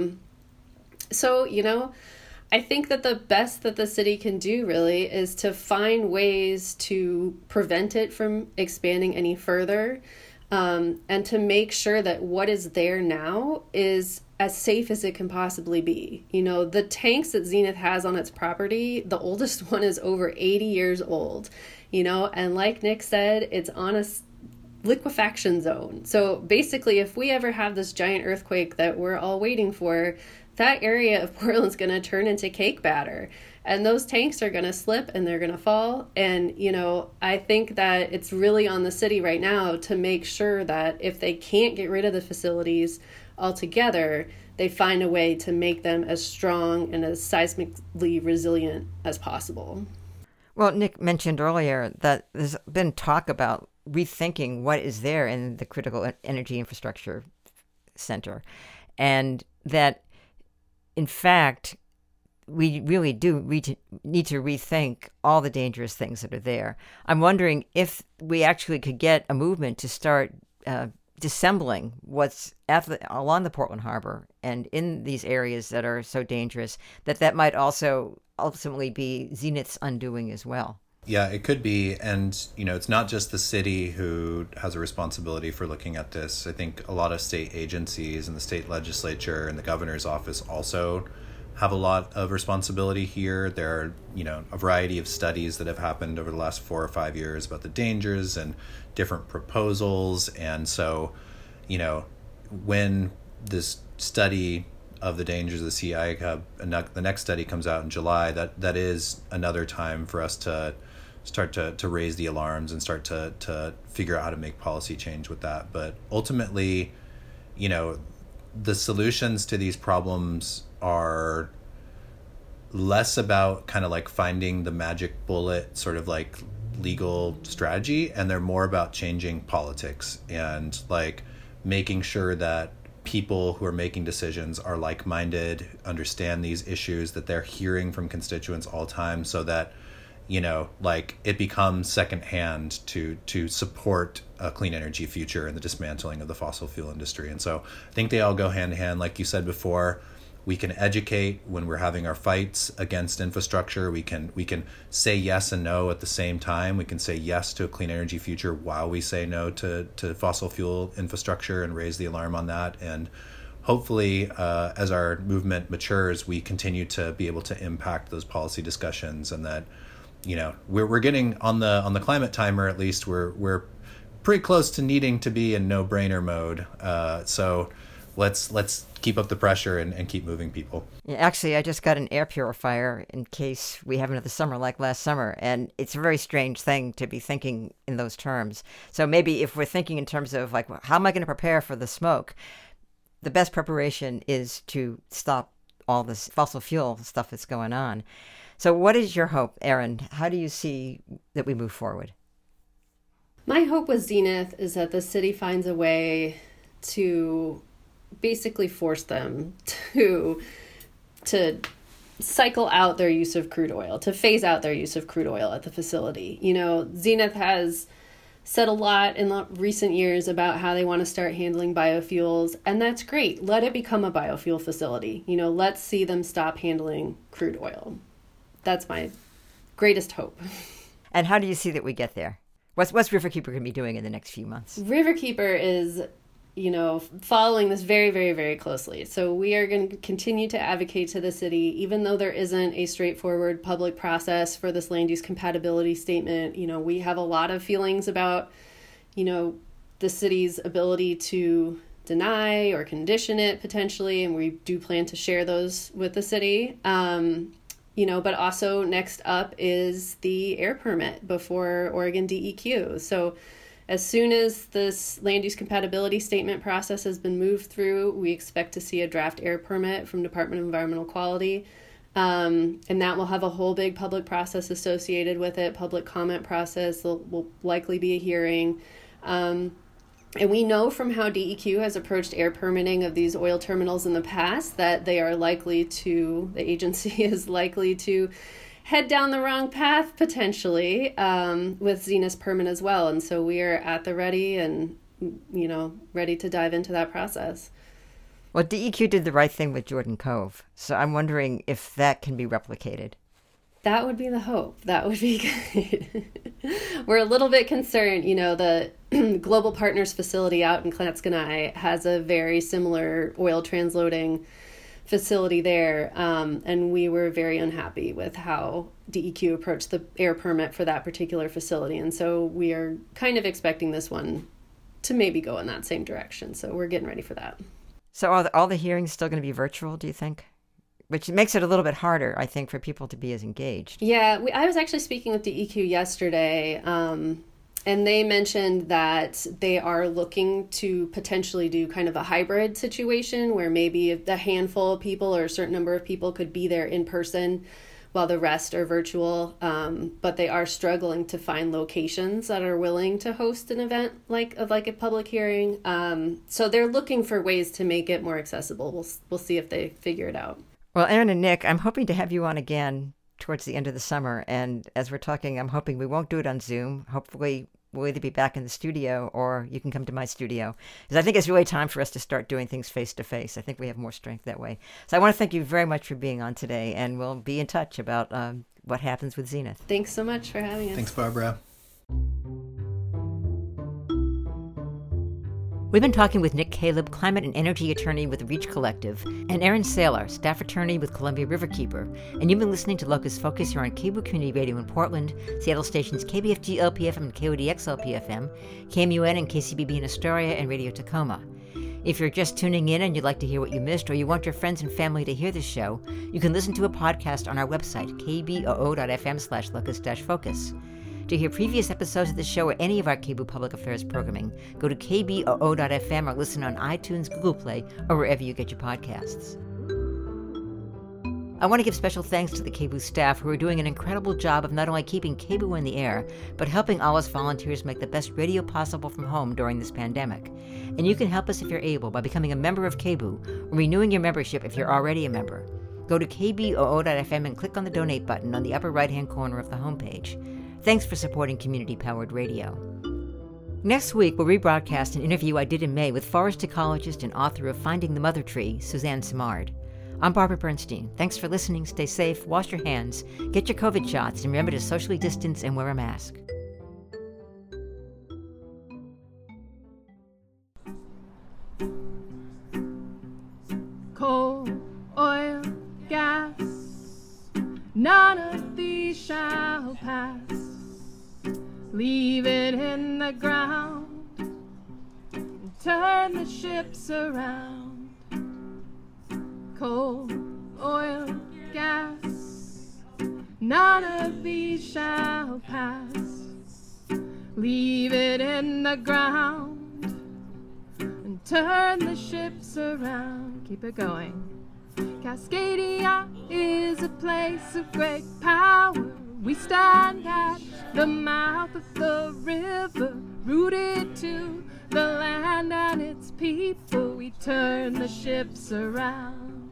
So, I think that the best that the city can do really is to find ways to prevent it from expanding any further, and to make sure that what is there now is as safe as it can possibly be. The tanks that Zenith has on its property, the oldest one is over 80 years old, and like Nick said, it's on a liquefaction zone. So basically, if we ever have this giant earthquake that we're all waiting for, that area of Portland's going to turn into cake batter, and those tanks are going to slip and they're going to fall. And, I think that it's really on the city right now to make sure that if they can't get rid of the facilities altogether, they find a way to make them as strong and as seismically resilient as possible. Well, Nick mentioned earlier that there's been talk about rethinking what is there in the Critical Energy Infrastructure Center, and that, in fact, we really do need to rethink all the dangerous things that are there. I'm wondering if we actually could get a movement to start dissembling what's along the Portland Harbor and in these areas that are so dangerous, that might also ultimately be Zenith's undoing as well. Yeah, it could be. And, it's not just the city who has a responsibility for looking at this. I think a lot of state agencies and the state legislature and the governor's office also have a lot of responsibility here. There are, a variety of studies that have happened over the last 4 or 5 years about the dangers and different proposals. And so, when this study of the dangers of the sea icub, the next study comes out in July, that is another time for us to start to raise the alarms and start to figure out how to make policy change with that. But ultimately, the solutions to these problems are less about kind of like finding the magic bullet sort of like legal strategy, and they're more about changing politics and like making sure that people who are making decisions are like-minded, understand these issues, that they're hearing from constituents all the time, so that like it becomes secondhand to support a clean energy future and the dismantling of the fossil fuel industry. And so I think they all go hand in hand. Like you said before, we can educate when we're having our fights against infrastructure. We can say yes and no at the same time. We can say yes to a clean energy future while we say no to fossil fuel infrastructure and raise the alarm on that. And hopefully, as our movement matures, we continue to be able to impact those policy discussions, and that we're getting on the climate timer. At least we're pretty close to needing to be in no-brainer mode. So let's keep up the pressure and keep moving people. Yeah, actually, I just got an air purifier in case we have another summer like last summer, and it's a very strange thing to be thinking in those terms. So maybe if we're thinking in terms of like, how am I going to prepare for the smoke? The best preparation is to stop all this fossil fuel stuff that's going on. So what is your hope, Erin? How do you see that we move forward? My hope with Zenith is that the city finds a way to basically force them to cycle out their use of crude oil, to phase out their use of crude oil at the facility. Zenith has said a lot in the recent years about how they want to start handling biofuels, and that's great. Let it become a biofuel facility. Let's see them stop handling crude oil. That's my greatest hope. And how do you see that we get there? What's Riverkeeper going to be doing in the next few months? Riverkeeper is, following this very, very, very closely. So we are going to continue to advocate to the city, even though there isn't a straightforward public process for this land use compatibility statement. We have a lot of feelings about, the city's ability to deny or condition it potentially, and we do plan to share those with the city. But also next up is the air permit before Oregon DEQ. So as soon as this land use compatibility statement process has been moved through, we expect to see a draft air permit from Department of Environmental Quality. And that will have a whole big public process associated with it, public comment process. There will likely be a hearing. And we know from how DEQ has approached air permitting of these oil terminals in the past that the agency is likely to head down the wrong path potentially with Zenith's permit as well. And so we are at the ready and, ready to dive into that process. Well, DEQ did the right thing with Jordan Cove. So I'm wondering if that can be replicated. That would be the hope. That would be good. We're a little bit concerned. The Global Partners facility out in Clatskanie has a very similar oil transloading facility there. And we were very unhappy with how DEQ approached the air permit for that particular facility. And so we are kind of expecting this one to maybe go in that same direction. So we're getting ready for that. So are all the hearings still going to be virtual, do you think? Which makes it a little bit harder, I think, for people to be as engaged. Yeah, I was actually speaking with DEQ yesterday, and they mentioned that they are looking to potentially do kind of a hybrid situation where maybe a handful of people or a certain number of people could be there in person while the rest are virtual. But they are struggling to find locations that are willing to host an event like a public hearing. So they're looking for ways to make it more accessible. We'll see if they figure it out. Well, Erin and Nick, I'm hoping to have you on again towards the end of the summer. And as we're talking, I'm hoping we won't do it on Zoom. Hopefully we'll either be back in the studio or you can come to my studio. Because I think it's really time for us to start doing things face-to-face. I think we have more strength that way. So I want to thank you very much for being on today, and we'll be in touch about what happens with Zenith. Thanks so much for having us. Thanks, Barbara. We've been talking with Nick Caleb, climate and energy attorney with the Reach Collective, and Aaron Saylor, staff attorney with Columbia Riverkeeper. And you've been listening to Locust Focus here on KBOO Community Radio in Portland, Seattle stations KBFG LPFM and KODX LPFM, KMUN and KCBB in Astoria, and Radio Tacoma. If you're just tuning in and you'd like to hear what you missed, or you want your friends and family to hear this show, you can listen to a podcast on our website, kboo.fm/locust-focus. To hear previous episodes of the show or any of our KBOO Public Affairs programming, go to kboo.fm or listen on iTunes, Google Play, or wherever you get your podcasts. I want to give special thanks to the KBOO staff who are doing an incredible job of not only keeping KBOO in the air, but helping all us volunteers make the best radio possible from home during this pandemic. And you can help us if you're able by becoming a member of KBOO or renewing your membership if you're already a member. Go to kboo.fm and click on the donate button on the upper right-hand corner of the homepage. Thanks for supporting community-powered radio. Next week, we'll rebroadcast an interview I did in May with forest ecologist and author of Finding the Mother Tree, Suzanne Simard. I'm Barbara Bernstein. Thanks for listening. Stay safe, wash your hands, get your COVID shots, and remember to socially distance and wear a mask. Coal, oil, gas, none of these shall pass. Leave it in the ground, turn the ships around. Coal, oil, gas, none of these shall pass. Leave it in the ground and turn the ships around. Keep it going. Cascadia is a place of great power. We stand at the mouth of the river, rooted to the land and its people. We turn the ships around.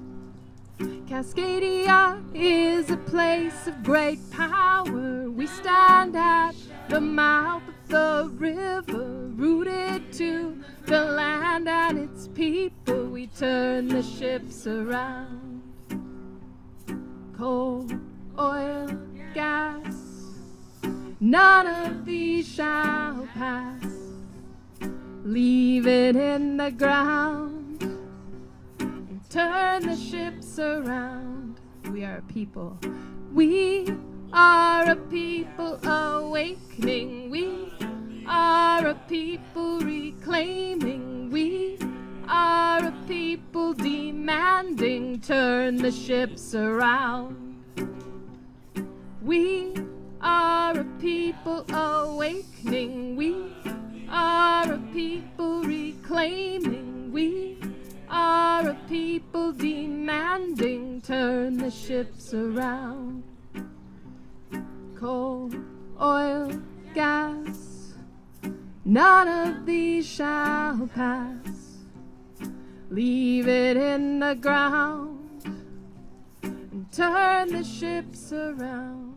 Cascadia is a place of great power. We stand at the mouth of the river, rooted to the land and its people. We turn the ships around. Coal, oil, gas, none of these shall pass. Leave it in the ground and turn the ships around. We are a people. We are a people awakening. We are a people reclaiming. We are a people demanding. Turn the ships around. We are a people awakening. We are a people reclaiming. We are a people demanding. Turn the ships around. Coal, oil, gas, none of these shall pass. Leave it in the ground and turn the ships around.